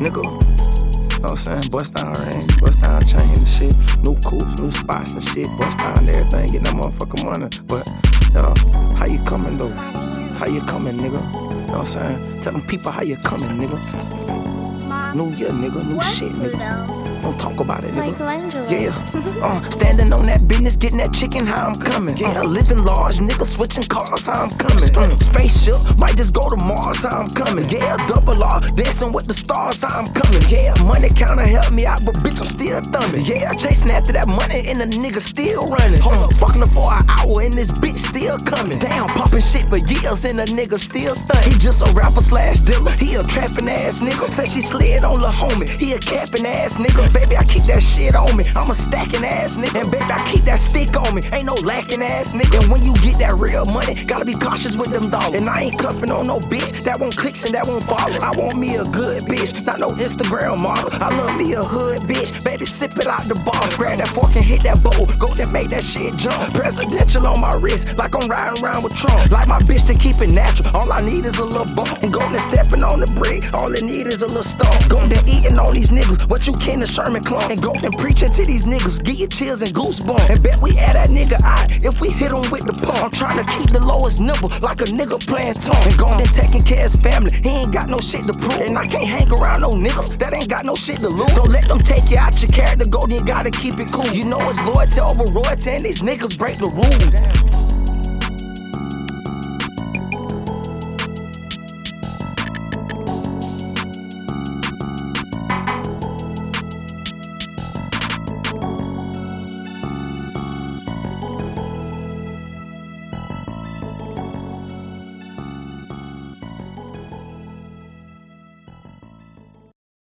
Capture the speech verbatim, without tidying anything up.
nigga. Know what I'm saying? Bust down range, bust down chain and shit. New coops, new spots and shit. Bust down everything, get that motherfucking money. But, yo, how you coming though? How you coming, nigga? You know what I'm saying? Tell them people how you coming, nigga. Mom, New year, nigga, new shit, nigga. Pluto? Don't talk about it, nigga. Michelangelo. Yeah, uh, standing on that business, getting that chicken, how I'm coming. Yeah, living large, nigga, switching cars, how I'm coming. Mm, spaceship, might just go to Mars, how I'm coming. Yeah, double R, dancing with the stars, how I'm coming. Yeah, money counter help me out, but bitch, I'm still thumbing. Yeah, chasing after that money and the nigga still running. Hold up, fucking her for an hour and this bitch still coming. Damn, popping shit for years and the nigga still stunning. He just a rapper slash dealer, he a trapping ass nigga. Say she slid on the homie, he a capping ass nigga. Baby, I keep that shit on me, I'm a stacking ass nigga. And baby, I keep that stick on me, ain't no lacking ass nigga. And when you get that real money, gotta be cautious with them dollars. And I ain't cuffing on no bitch that won't clicks and that won't follow. I want me a good bitch, not no Instagram model. I love me a hood bitch, baby, sip it out the bottle. Grab that fork and hit that bowl, go and make that shit jump. Presidential on my wrist, like I'm riding around with Trump. Like my bitch to keep it natural, all I need is a little bump. And golden stepping on the brick, all I need is a little stump. Golden eating on these niggas, what you can to Sherman Clump. And golden preaching to these niggas, get your chills and goosebumps. And bet we add that nigga eye if we hit him with the pump. I'm trying to keep the lowest nibble like a nigga playing tongue. And golden taking care of his family, he ain't got no shit to prove. And I can't hang around no niggas that ain't got no shit to lose. Don't let them take you out your character, golden, you gotta keep it cool. You know it's loyalty over royalty and these niggas break the rule.